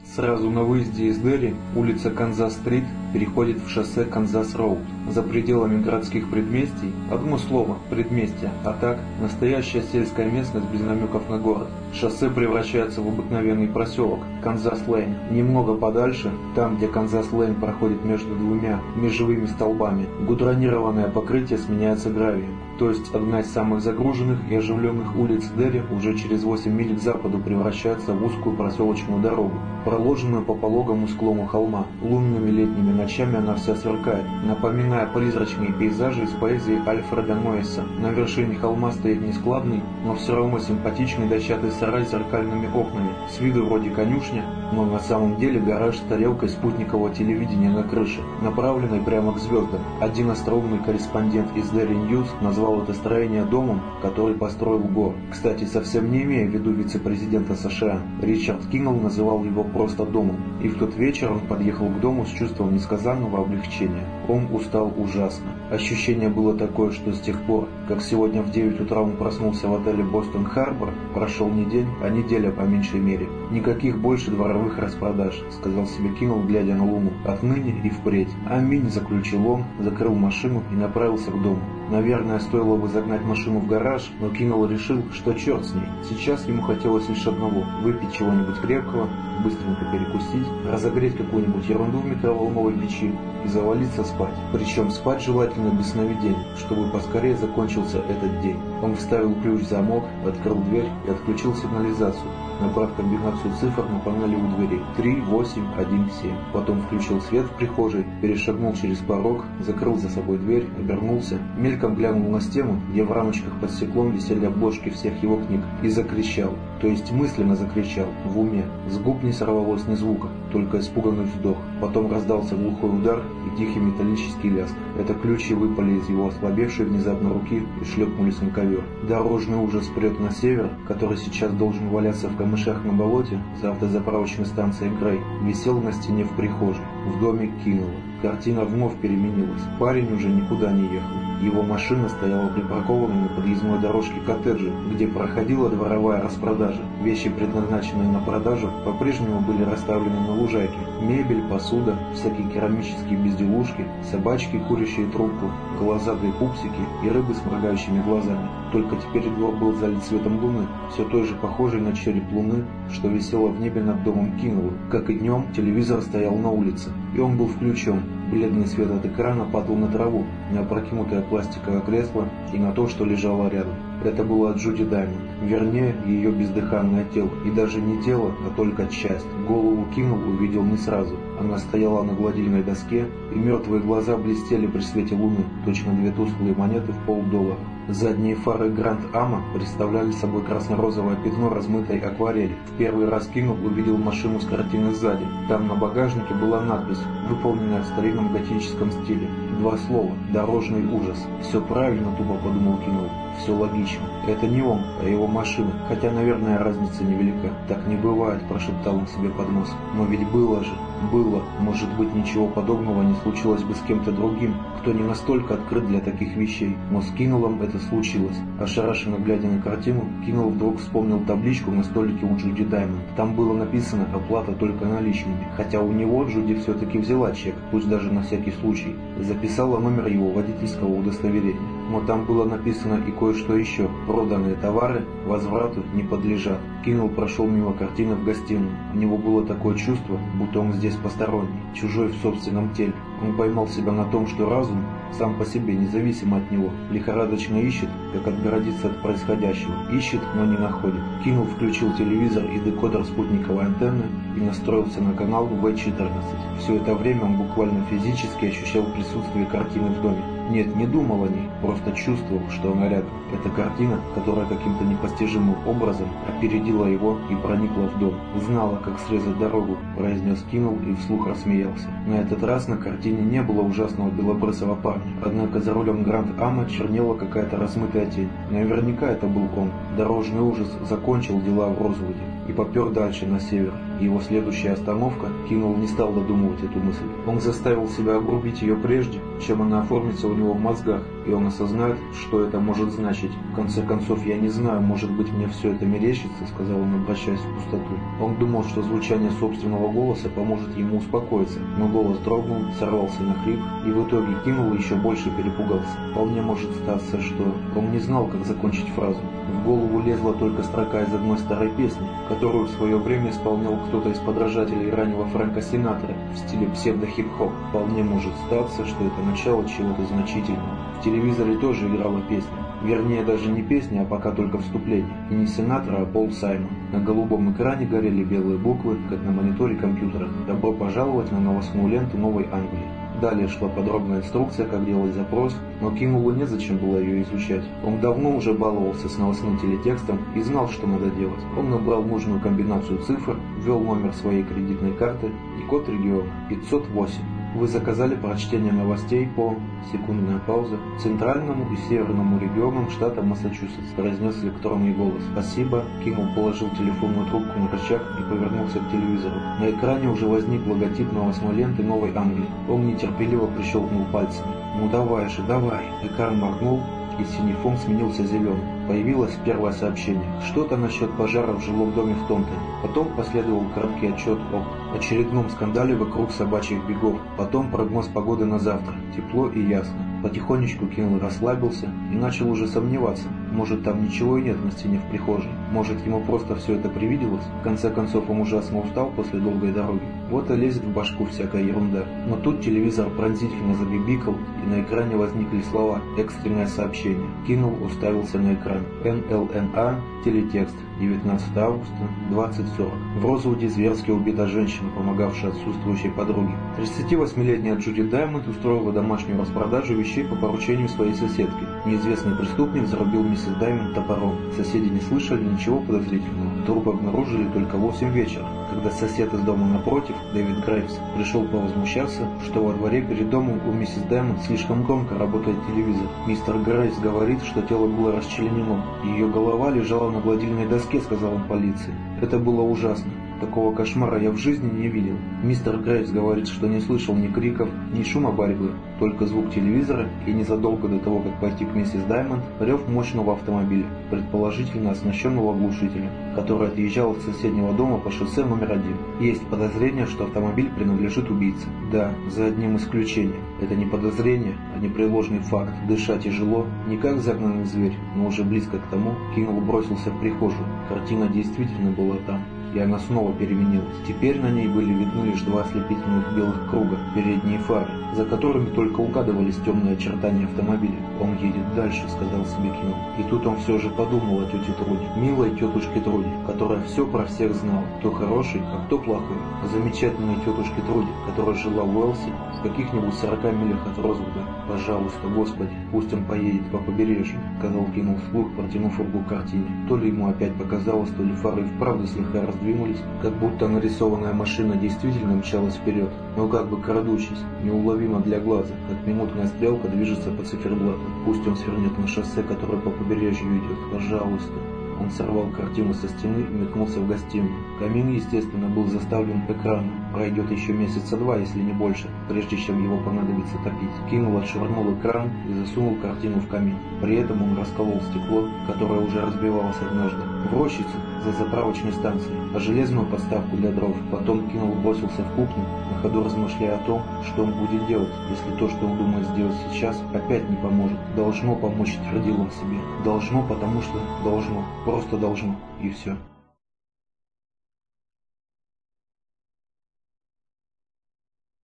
Сразу на выезде из Дели улица Канзас-стрит переходит в шоссе Канзас-роуд. За пределами городских предместий, одно слово – предместья, а так – настоящая сельская местность без намеков на город. Шоссе превращается в обыкновенный проселок – Канзас-лейн. Немного подальше, там, где Канзас-лейн проходит между двумя межевыми столбами, гудронированное покрытие сменяется гравием. То есть одна из самых загруженных и оживленных улиц Дели уже через 8 миль к западу превращается в узкую проселочную дорогу, проложенную по пологому склону холма. Лунными летними ночами она вся сверкает, напоминая призрачные пейзажи из поэзии Альфреда Ноэса. На вершине холма стоит нескладный, но все равно симпатичный дощатый сарай с зеркальными окнами, с виду вроде конюшня, но на самом деле гараж с тарелкой спутникового телевидения на крыше, направленной прямо к звездам. Один остроумный корреспондент из Daily News назвал это строение домом, который построил Гор. Кстати, совсем не имея в виду вице-президента США. Ричард Киннелл называл его просто домом. И в тот вечер он подъехал к дому с чувством несказанного облегчения. Он устал ужасно. Ощущение было такое, что с тех пор, как сегодня в 9 утра он проснулся в отеле Бостон Харбор, прошел не день, а неделя по меньшей мере. Никаких больше дворовых распродаж, сказал себе Киннелл, глядя на луну. Отныне и впредь. Аминь, заключил он, закрыл машину и направился к дому. Наверное, стоило бы загнать машину в гараж, но Киннелл решил, что черт с ней. Сейчас ему хотелось лишь одного – выпить чего-нибудь крепкого, быстренько перекусить, разогреть какую-нибудь ерунду в микроволновой печи и завалиться спать. Причем спать желательно без сновидений, чтобы поскорее закончился этот день. Он вставил ключ в замок, открыл дверь и отключил сигнализацию, набрав комбинацию цифр на панели у двери 3, 8, 1, 7. Потом включил свет в прихожей, перешагнул через порог, закрыл за собой дверь, обернулся, мельком глянул на стену, где в рамочках под стеклом висели обложки всех его книг, и закричал, то есть мысленно закричал, в уме. С губ не сорвалось ни звука, только испуганный вздох. Потом раздался глухой удар и тихий металлический лязг. Это ключи выпали из его ослабевшей внезапно руки и шлепнулись на ковер. Дорожный ужас прет на север, который сейчас должен валяться в камышах на болоте за автозаправочной станцией Грей, висел на стене в прихожей, в доме Киннелла. Картина вновь переменилась. Парень уже никуда не ехал. Его машина стояла припаркованной на подъездной дорожке коттеджа, где проходила дворовая распродажа. Вещи, предназначенные на продажу, по-прежнему были расставлены на лужайке. Мебель, посуда, всякие керамические безделушки, собачки, курящие трубку, глазатые пупсики и рыбы с моргающими глазами. Только теперь двор был залит светом луны, все той же похожей на череп луны, что висела в небе над домом Киннелла. Как и днем, телевизор стоял на улице, и он был включен. Бледный свет от экрана падал на траву, на опрокинутое пластиковое кресло и на то, что лежало рядом. Это было Джуди Даймонд, вернее, ее бездыханное тело. И даже не тело, а только часть. Голову Киннелл увидел не сразу. Она стояла на гладильной доске, и мертвые глаза блестели при свете луны, точно две тусклые монеты в $0,50. Задние фары Гранд Ама представляли собой красно-розовое пятно размытой акварели. В первый раз Киннелл увидел машину с картиной сзади. Там на багажнике была надпись, выполненная в старинном готическом стиле. Два слова – «Дорожный ужас». Все правильно, тупо подумал Киннелл. Все логично. Это не он, а его машина. Хотя, наверное, разница невелика. Так не бывает, прошептал он себе под нос. Но ведь было же. Было. Может быть, ничего подобного не случилось бы с кем-то другим, кто не настолько открыт для таких вещей. Но с Киннеллом это случилось. Ошарашенно глядя на картину, Киннелл вдруг вспомнил табличку на столике у Джуди Даймонд. Там было написано «Оплата только наличными». Хотя у него Джуди все-таки взяла чек, пусть даже на всякий случай. Записала номер его водительского удостоверения. Но там было написано и кое-что еще. Проданные товары возврату не подлежат. Киннелл прошел мимо картины в гостиную. У него было такое чувство, будто он здесь посторонний, чужой в собственном теле. Он поймал себя на том, что разум сам по себе, независимо от него, лихорадочно ищет, как отгородиться от происходящего. Ищет, но не находит. Киннелл включил телевизор и декодер спутниковой антенны и настроился на канал В14. Все это время он буквально физически ощущал присутствие картины в доме. Нет, не думал о ней, просто чувствовал, что она рядом. Это картина, которая каким-то непостижимым образом опередила его и проникла в дом. Знала, как срезать дорогу, произнес Киннелл и вслух рассмеялся. На этот раз на картине не было ужасного белобрысого парня. Однако за рулем Гранд Ама чернела какая-то размытая тень. Наверняка это был он. Дорожный ужас закончил дела в Розвуде и попер дальше, на север. Его следующая остановка, Киннелл не стал додумывать эту мысль. Он заставил себя огрубить ее прежде, чем она оформится у него в мозгах, и он осознает, что это может значить. В конце концов, я не знаю, может быть, мне все это мерещится, сказал он, обращаясь в пустоту. Он думал, что звучание собственного голоса поможет ему успокоиться, но голос дрогнул, сорвался на хрип, и в итоге Кингл еще больше перепугался. Вполне может статься, что он не знал, как закончить фразу. В голову лезла только строка из одной старой песни, которую в свое время исполнял кто-то из подражателей раннего Фрэнка Синатра в стиле псевдо-хип-хоп. Вполне может статься, что это начало чего-то значительного. В телевизоре тоже играла песня. Вернее, даже не песня, а пока только вступление. И не Синатра, а Пол Саймон. На голубом экране горели белые буквы, как на мониторе компьютера. «Добро пожаловать на новостную ленту Новой Англии». Далее шла подробная инструкция, как делать запрос, но Кинглу незачем было ее изучать. Он давно уже баловался с новостным телетекстом и знал, что надо делать. Он набрал нужную комбинацию цифр, ввел номер своей кредитной карты и код региона 508. Вы заказали прочтение новостей по, секундная пауза, центральному и северному регионам штата Массачусетс, произнес электронный голос. Спасибо. Кингл положил телефонную трубку на рычаг и повернулся к телевизору. На экране уже возник логотип новостной ленты Новой Англии. Он нетерпеливо прищелкнул пальцами. Ну давай же, давай. Экран моргнул, и синий фон сменился зеленым. Появилось первое сообщение. Что-то насчет пожара в жилом доме в Тонтоне. Потом последовал короткий отчет о очередном скандале вокруг собачьих бегов. Потом прогноз погоды на завтра. Тепло и ясно. Потихонечку Кингл расслабился и начал уже сомневаться. Может, там ничего и нет на стене в прихожей. Может, ему просто все это привиделось. В конце концов, он ужасно устал после долгой дороги. Вот и лезет в башку всякая ерунда. Но тут телевизор пронзительно забибикал, и на экране возникли слова «Экстренное сообщение». Кингл уставился на экран. НЛНА, телетекст, 19 августа, 20:40. В Розуде зверски убита женщина, помогавшая отсутствующей подруге. 38-летняя Джуди Даймонд устроила домашнюю распродажу вещей по поручению своей соседки. Неизвестный преступник зарубил миссис Даймонд топором. Соседи не слышали ничего подозрительного. Труп обнаружили только в 8 вечера, когда сосед из дома напротив, Дэвид Грейвс, пришел повозмущаться, что во дворе перед домом у миссис Даймонд слишком громко работает телевизор. Мистер Грейвс говорит, что тело было расчленено. Ее голова лежала на гладильной доске, сказал он полиции. Это было ужасно. Такого кошмара я в жизни не видел. Мистер Грейвс говорит, что не слышал ни криков, ни шума борьбы, только звук телевизора и незадолго до того, как пойти к миссис Даймонд, рев мощного автомобиля, предположительно оснащенного глушителем, который отъезжал от соседнего дома по шоссе номер 1. Есть подозрение, что автомобиль принадлежит убийце. Да, за одним исключением. Это не подозрение, а непреложный факт. Дышать тяжело, не как загнанный зверь, но уже близко к тому, Кингл бросился в прихожую. Картина действительно была там. И она снова переменилась. Теперь на ней были видны лишь два ослепительных белых круга, передние фары, за которыми только угадывались темные очертания автомобиля. «Он едет дальше», — сказал себе Кингл. И тут он все же подумал о тете Труди, милой тетушке Труди, которая все про всех знала, кто хороший, а кто плохой. О замечательной тетушке Труди, которая жила в Уэлсе, в каких-нибудь 40 милях от Розвуда. «Пожалуйста, Господи, пусть он поедет по побережью», — сказал Кингл вслух, протянув руку к картине. То ли ему опять показалось, то ли фары вправду слегка раздвинулись, как будто нарисованная машина действительно мчалась вперед, но как бы крадучись, неуловимо для глаза, как минутная стрелка движется по циферблату. Пусть он свернет на шоссе, которое по побережью идет. Пожалуйста. Он сорвал картину со стены и метнулся в гостиную. Камин, естественно, был заставлен экраном. Пройдет еще месяца 2, если не больше, прежде чем его понадобится топить. Кингл отшвырнул экран и засунул картину в камин. При этом он расколол стекло, которое уже разбивалось однажды, в рощице за заправочной станцией, а железную подставку для дров. Потом Кингл бросился в кухню, на ходу размышляя о том, что он будет делать, если то, что он думает сделать сейчас, опять не поможет. Должно помочь, твердил он себе. Должно, потому что должно. Просто должно. И все.